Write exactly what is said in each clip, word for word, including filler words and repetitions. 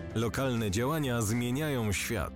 Lokalne działania zmieniają świat.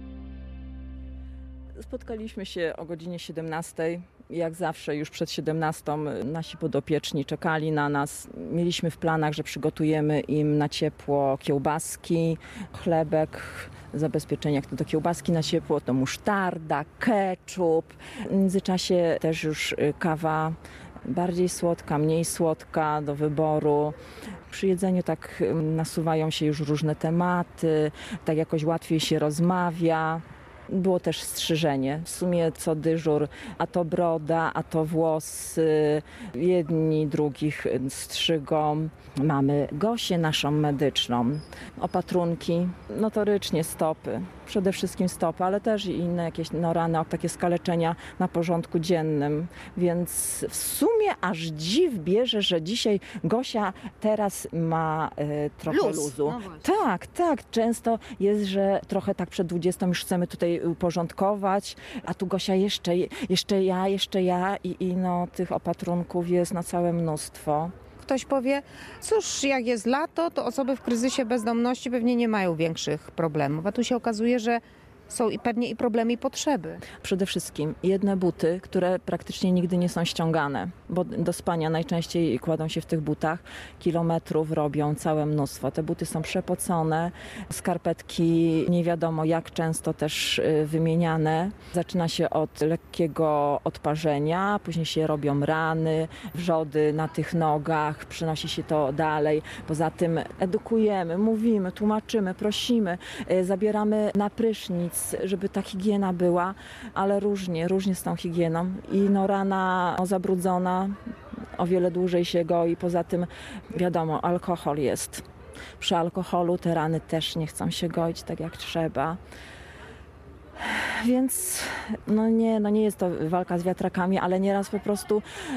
Spotkaliśmy się o godzinie siedemnastej. Jak zawsze już przed siedemnastą nasi podopieczni czekali na nas. Mieliśmy w planach, że przygotujemy im na ciepło kiełbaski, chlebek, zabezpieczenia jak to do kiełbaski na ciepło, to musztarda, ketchup. W międzyczasie też już kawa bardziej słodka, mniej słodka do wyboru. Przy jedzeniu tak nasuwają się już różne tematy, tak jakoś łatwiej się rozmawia. Było też strzyżenie. W sumie co dyżur, a to broda, a to włosy. Jedni drugich strzygą. Mamy Gosię naszą medyczną. Opatrunki, notorycznie stopy. Przede wszystkim stopy, ale też i inne jakieś no, rany, takie skaleczenia na porządku dziennym. Więc w sumie aż dziw bierze, że dzisiaj Gosia teraz ma e, trochę Luz. luzu. No tak, tak. Często jest, że trochę tak przed dwudziestą już chcemy tutaj uporządkować, a tu Gosia jeszcze, jeszcze ja, jeszcze ja i, i no, tych opatrunków jest na całe mnóstwo. Ktoś powie, cóż, jak jest lato, to osoby w kryzysie bezdomności pewnie nie mają większych problemów. A tu się okazuje, że są i pewnie i problemy, i potrzeby. Przede wszystkim jedne buty, które praktycznie nigdy nie są ściągane, bo do spania najczęściej kładą się w tych butach. Kilometrów robią całe mnóstwo. Te buty są przepocone, skarpetki nie wiadomo jak często też wymieniane. Zaczyna się od lekkiego odparzenia, później się robią rany, wrzody na tych nogach, przenosi się to dalej. Poza tym edukujemy, mówimy, tłumaczymy, prosimy, zabieramy na prysznic, żeby ta higiena była, ale różnie, różnie z tą higieną. I no rana no, zabrudzona o wiele dłużej się goi. Poza tym wiadomo, alkohol jest. Przy alkoholu te rany też nie chcą się goić tak jak trzeba. Więc no nie, no nie jest to walka z wiatrakami, ale nieraz po prostu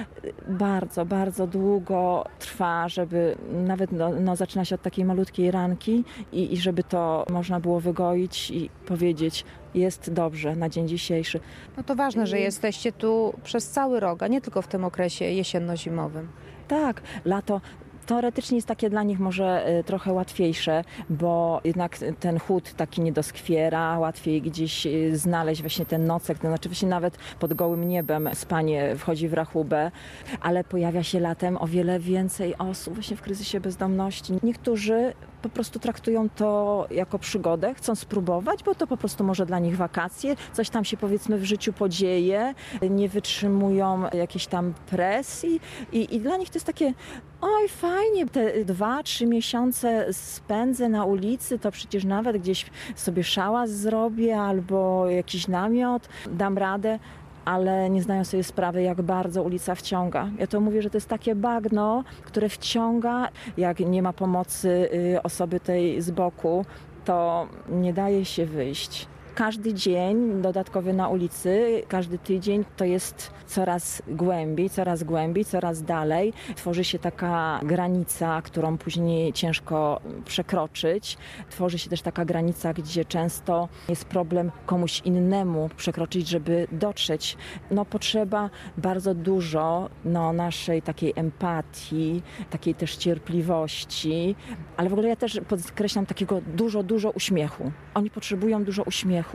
bardzo, bardzo długo trwa, żeby nawet no, no zaczyna się od takiej malutkiej ranki i, i żeby to można było wygoić i powiedzieć, jest dobrze na dzień dzisiejszy. No to ważne, że jesteście tu przez cały rok, a nie tylko w tym okresie jesienno-zimowym. Tak, lato teoretycznie jest takie dla nich może trochę łatwiejsze, bo jednak ten chłód taki nie doskwiera, łatwiej gdzieś znaleźć właśnie ten nocek, to znaczy właśnie nawet pod gołym niebem spanie wchodzi w rachubę, ale pojawia się latem o wiele więcej osób właśnie w kryzysie bezdomności. Niektórzy po prostu traktują to jako przygodę, chcą spróbować, bo to po prostu może dla nich wakacje, coś tam się powiedzmy w życiu podzieje, nie wytrzymują jakiejś tam presji i, i dla nich to jest takie oj fajnie, te dwa, trzy miesiące spędzę na ulicy, to przecież nawet gdzieś sobie szałas zrobię albo jakiś namiot, dam radę. Ale nie zdają sobie sprawy, jak bardzo ulica wciąga. Ja to mówię, że to jest takie bagno, które wciąga, jak nie ma pomocy osoby tej z boku, to nie daje się wyjść. Każdy dzień dodatkowy na ulicy, każdy tydzień to jest coraz głębiej, coraz głębiej, coraz dalej. Tworzy się taka granica, którą później ciężko przekroczyć. Tworzy się też taka granica, gdzie często jest problem komuś innemu przekroczyć, żeby dotrzeć. No potrzeba bardzo dużo no, naszej takiej empatii, takiej też cierpliwości, ale w ogóle ja też podkreślam takiego dużo, dużo uśmiechu. Oni potrzebują dużo uśmiechu,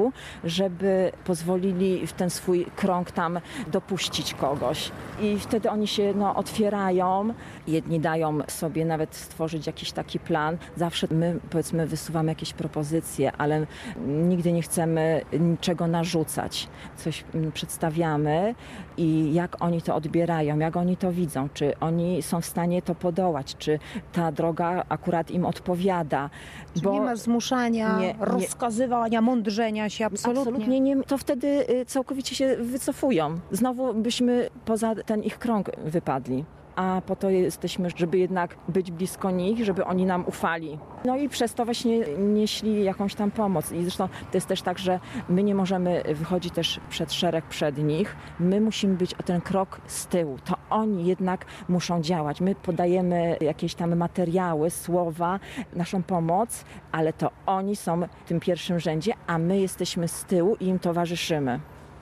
żeby pozwolili w ten swój krąg tam dopuścić kogoś. I wtedy oni się no, otwierają. Jedni dają sobie nawet stworzyć jakiś taki plan. Zawsze my, powiedzmy, wysuwamy jakieś propozycje, ale nigdy nie chcemy niczego narzucać. Coś przedstawiamy i jak oni to odbierają, jak oni to widzą, czy oni są w stanie to podołać, czy ta droga akurat im odpowiada. Czy Bo nie ma zmuszania, nie, nie, rozkazywania, mądrzenia się, absolutnie. Absolutnie nie. To wtedy całkowicie się wycofują. Znowu byśmy poza ten ich krąg wypadli. A po to jesteśmy, żeby jednak być blisko nich, żeby oni nam ufali. No i przez to właśnie nieśli jakąś tam pomoc. I zresztą to jest też tak, że my nie możemy wychodzić też przed szereg przed nich. My musimy być o ten krok z tyłu. To oni jednak muszą działać. My podajemy jakieś tam materiały, słowa, naszą pomoc, ale to oni są w tym pierwszym rzędzie, a my jesteśmy z tyłu i im towarzyszymy.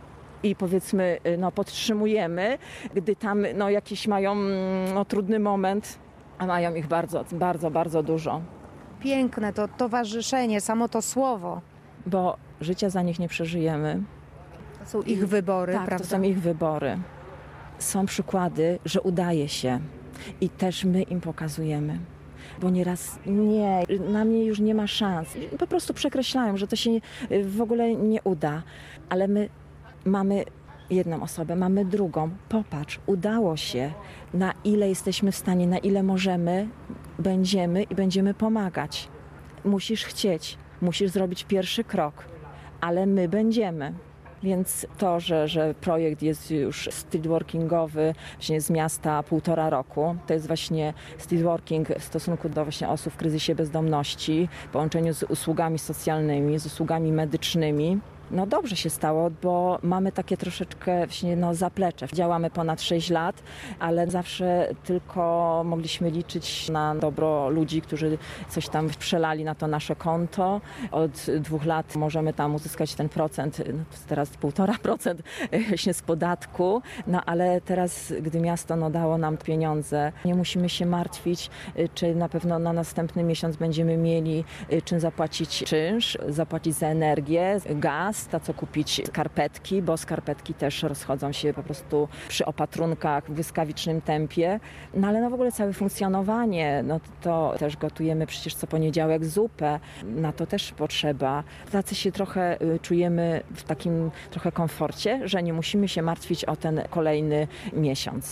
I powiedzmy, no, podtrzymujemy, gdy tam no, jakiś mają no, trudny moment, a mają ich bardzo, bardzo, bardzo dużo. piękne to towarzyszenie, samo to słowo. Bo życia za nich nie przeżyjemy. To są ich wybory, Tak, prawda? to są ich wybory. Są przykłady, że udaje się i też my im pokazujemy. Bo nieraz nie, na mnie już nie ma szans. Po prostu przekreślają, że to się w ogóle nie uda. Ale my mamy jedną osobę, mamy drugą. Popatrz, udało się. Na ile jesteśmy w stanie, na ile możemy, będziemy i będziemy pomagać. Musisz chcieć, musisz zrobić pierwszy krok, ale my będziemy. Więc to, że, że projekt jest już streetworkingowy właśnie z miasta półtora roku, to jest właśnie streetworking w stosunku do właśnie osób w kryzysie bezdomności, w połączeniu z usługami socjalnymi, z usługami medycznymi. No dobrze się stało, bo mamy takie troszeczkę właśnie no, zaplecze. Działamy ponad sześć lat, ale zawsze tylko mogliśmy liczyć na dobro ludzi, którzy coś tam przelali na to nasze konto. Od dwóch lat możemy tam uzyskać ten procent, no, teraz półtora procent właśnie z podatku, no ale teraz, gdy miasto no, dało nam pieniądze, nie musimy się martwić, czy na pewno na następny miesiąc będziemy mieli czym zapłacić czynsz, zapłacić za energię, gaz, na co kupić skarpetki, bo skarpetki też rozchodzą się po prostu przy opatrunkach w błyskawicznym tempie. No ale no w ogóle całe funkcjonowanie, no to też gotujemy przecież co poniedziałek zupę, na to też potrzeba. Tacy się trochę czujemy w takim trochę komforcie, że nie musimy się martwić o ten kolejny miesiąc.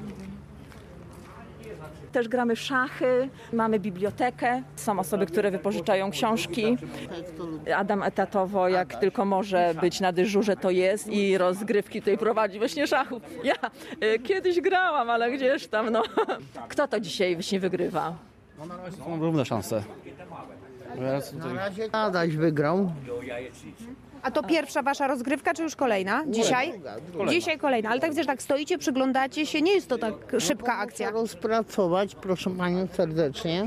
Też gramy w szachy, mamy bibliotekę, są osoby, które wypożyczają książki. Adam etatowo, jak tylko może być na dyżurze, to jest i rozgrywki tutaj prowadzi właśnie szachów. Ja y, kiedyś grałam, ale gdzieś tam, no. Kto to dzisiaj właśnie wygrywa? No na razie są równe szanse. Na razie Adaś wygrał. A to pierwsza wasza rozgrywka, czy już kolejna? Dzisiaj? druga, druga. Dzisiaj kolejna, ale tak widzę, że tak stoicie, przyglądacie się, nie jest to tak szybka akcja. Trzeba rozpracować, proszę panią serdecznie,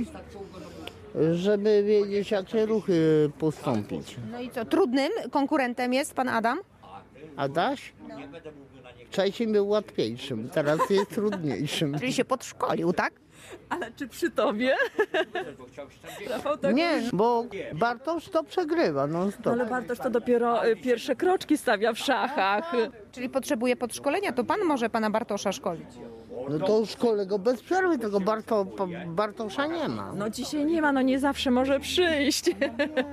żeby wiedzieć, jakie ruchy postąpić. No i co, trudnym konkurentem jest pan Adam? Adaś? Wcześniej był łatwiejszym, teraz jest trudniejszym. Czyli się podszkolił, tak? Ale czy przy tobie? Rafał, tak Nie, bo Bartosz to przegrywa non stop. ale Bartosz to dopiero y, pierwsze kroczki stawia w szachach. Czyli potrzebuje podszkolenia, to pan może pana Bartosza szkolić. No to szkole go bez przerwy, tego Barto, Bartosza nie ma. No dzisiaj nie ma, no nie zawsze może przyjść. Nie.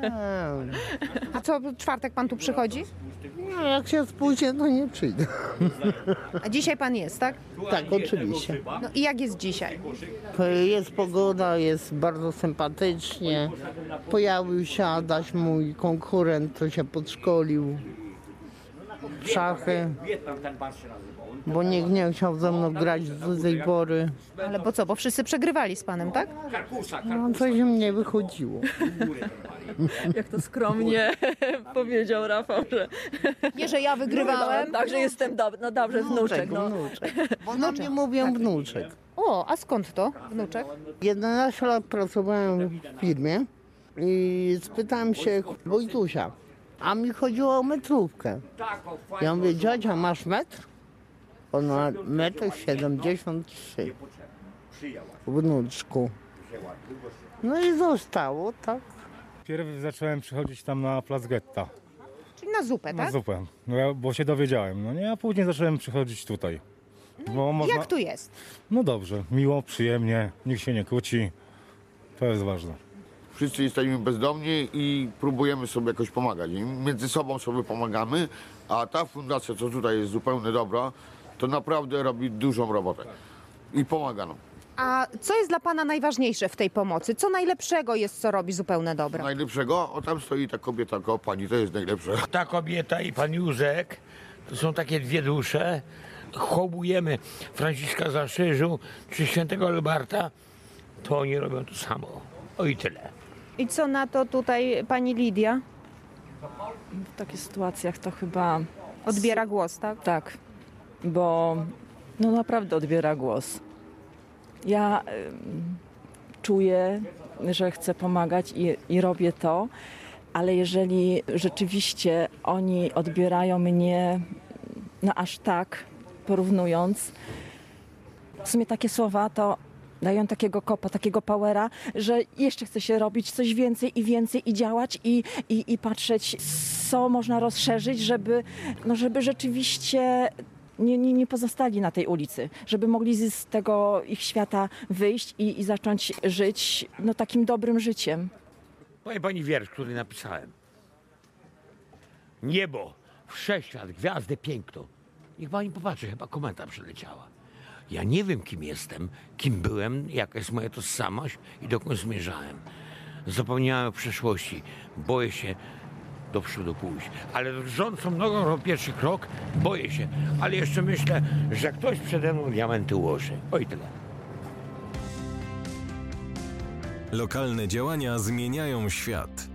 A co, w czwartek pan tu przychodzi? No, jak się spóźnię, to nie przyjdę. A dzisiaj pan jest, tak? Tak, oczywiście. No i jak jest dzisiaj? Jest pogoda, jest bardzo sympatycznie. Pojawił się Adaś, mój konkurent, co się podszkolił w szachy, bo nikt nie chciał ze mną grać do tej pory. Ale bo co, bo wszyscy przegrywali z panem, tak? No, coś im nie wychodziło. Jak to skromnie powiedział Rafał, że Nie, że ja wygrywałem. także jestem dobry. No dobrze, wnuczek. No. Wnuczek. Bo na mnie mówią wnuczek. O, a skąd to, wnuczek? jedenaście lat pracowałem w firmie i spytałem się Wojtusia, a mi chodziło o metrówkę. Ja mówię, dziadzia, masz metr? On ma metr siedemdziesiąt trzy. Wnuczku. No i zostało, tak? Pierw zacząłem przychodzić tam na plac Getta, Czyli na zupę, na tak? zupę, no ja, bo się dowiedziałem, no nie, a później zacząłem przychodzić tutaj. Bo można, Jak tu jest? no dobrze, miło, przyjemnie, nikt się nie kłóci, to jest ważne. Wszyscy jesteśmy bezdomni i próbujemy sobie jakoś pomagać. I między sobą sobie pomagamy, a ta fundacja, co tutaj jest zupełnie dobra, to naprawdę robi dużą robotę i pomaga nam. A co jest dla pana najważniejsze w tej pomocy? Co najlepszego jest, co robi zupełne dobro? Najlepszego, o tam stoi ta kobieta, koło pani, to jest najlepsze. Ta kobieta i pan Józek to są takie dwie dusze. Hołbujemy Franciszka z Asyżu czy świętego Alberta, to oni robią to samo. O i tyle. I co na to tutaj pani Lidia? W takich sytuacjach to chyba Odbiera głos, tak? tak, bo no naprawdę odbiera głos. Ja ym, czuję, że chcę pomagać i, i robię to, ale jeżeli rzeczywiście oni odbierają mnie no aż tak, porównując, w sumie takie słowa to dają takiego kopa, takiego powera, że jeszcze chce się robić coś więcej i więcej i działać i, i, i patrzeć, co można rozszerzyć, żeby, no żeby rzeczywiście nie, nie, nie pozostali na tej ulicy, żeby mogli z, z tego ich świata wyjść i, i zacząć żyć no, takim dobrym życiem. Powiem pani wiersz, który napisałem. Niebo, wszechświat, gwiazdy, piękno. Niech pani popatrzy, chyba kometa przeleciała. Ja nie wiem, kim jestem, kim byłem, jaka jest moja tożsamość i dokąd zmierzałem. Zapomniałem o przeszłości. Boję się do przodu pójść. Ale drżącą nogą robię pierwszy krok, boję się. Ale jeszcze myślę, że ktoś przede mną diamenty ułoży. Oj, tyle. Lokalne działania zmieniają świat.